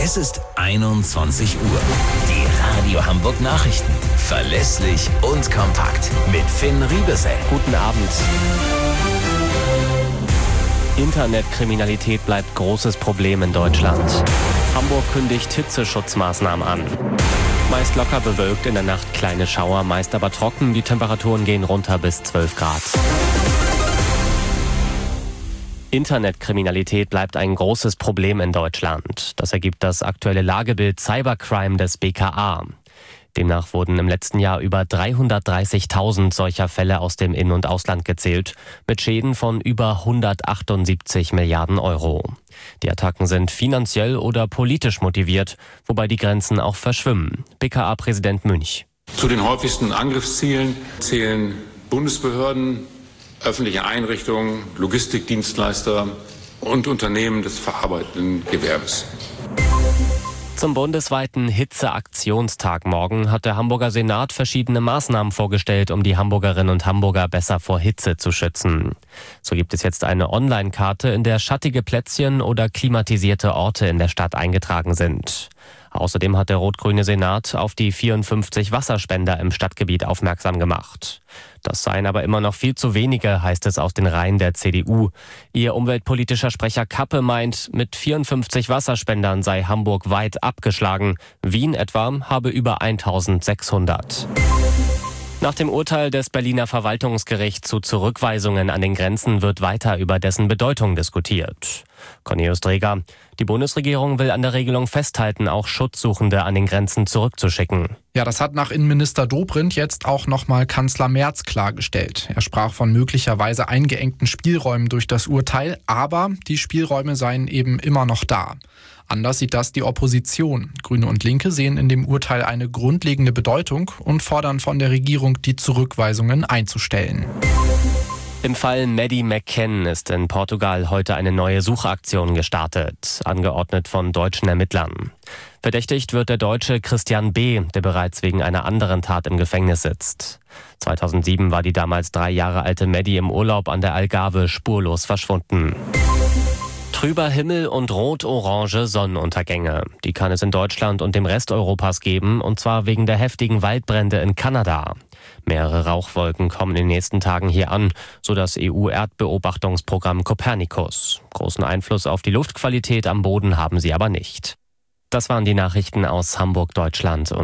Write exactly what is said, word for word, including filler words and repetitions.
Es ist einundzwanzig Uhr. Die Radio Hamburg Nachrichten. Verlässlich und kompakt. Mit Finn Riebesell. Guten Abend. Internetkriminalität bleibt großes Problem in Deutschland. Hamburg kündigt Hitzeschutzmaßnahmen an. Meist locker bewölkt, in der Nacht kleine Schauer, meist aber trocken. Die Temperaturen gehen runter bis zwölf Grad. Internetkriminalität bleibt ein großes Problem in Deutschland. Das ergibt das aktuelle Lagebild Cybercrime des B K A. Demnach wurden im letzten Jahr über dreihundertdreißigtausend solcher Fälle aus dem In- und Ausland gezählt, mit Schäden von über hundertachtundsiebzig Milliarden Euro. Die Attacken sind finanziell oder politisch motiviert, wobei die Grenzen auch verschwimmen. B K A-Präsident Münch. Zu den häufigsten Angriffszielen zählen Bundesbehörden, öffentliche Einrichtungen, Logistikdienstleister und Unternehmen des verarbeitenden Gewerbes. Zum bundesweiten Hitzeaktionstag morgen hat der Hamburger Senat verschiedene Maßnahmen vorgestellt, um die Hamburgerinnen und Hamburger besser vor Hitze zu schützen. So gibt es jetzt eine Online-Karte, in der schattige Plätzchen oder klimatisierte Orte in der Stadt eingetragen sind. Außerdem hat der rot-grüne Senat auf die vierundfünfzig Wasserspender im Stadtgebiet aufmerksam gemacht. Das seien aber immer noch viel zu wenige, heißt es aus den Reihen der C D U. Ihr umweltpolitischer Sprecher Kappe meint, mit vierundfünfzig Wasserspendern sei Hamburg weit abgeschlagen. Wien etwa habe über eintausendsechshundert. Nach dem Urteil des Berliner Verwaltungsgerichts zu Zurückweisungen an den Grenzen wird weiter über dessen Bedeutung diskutiert. Cornelius Dreger: Die Bundesregierung will an der Regelung festhalten, auch Schutzsuchende an den Grenzen zurückzuschicken. Ja, das hat nach Innenminister Dobrindt jetzt auch nochmal Kanzler Merz klargestellt. Er sprach von möglicherweise eingeengten Spielräumen durch das Urteil, aber die Spielräume seien eben immer noch da. Anders sieht das die Opposition. Grüne und Linke sehen in dem Urteil eine grundlegende Bedeutung und fordern von der Regierung, die Zurückweisungen einzustellen. Im Fall Maddie McCann ist in Portugal heute eine neue Suchaktion gestartet, angeordnet von deutschen Ermittlern. Verdächtigt wird der Deutsche Christian B., der bereits wegen einer anderen Tat im Gefängnis sitzt. zweitausendsieben war die damals drei Jahre alte Maddie im Urlaub an der Algarve spurlos verschwunden. Trüber Himmel und rot-orange Sonnenuntergänge. Die kann es in Deutschland und dem Rest Europas geben, und zwar wegen der heftigen Waldbrände in Kanada. Mehrere Rauchwolken kommen in den nächsten Tagen hier an, so das E U-Erdbeobachtungsprogramm Copernicus. Großen Einfluss auf die Luftqualität am Boden haben sie aber nicht. Das waren die Nachrichten aus Hamburg, Deutschland. Und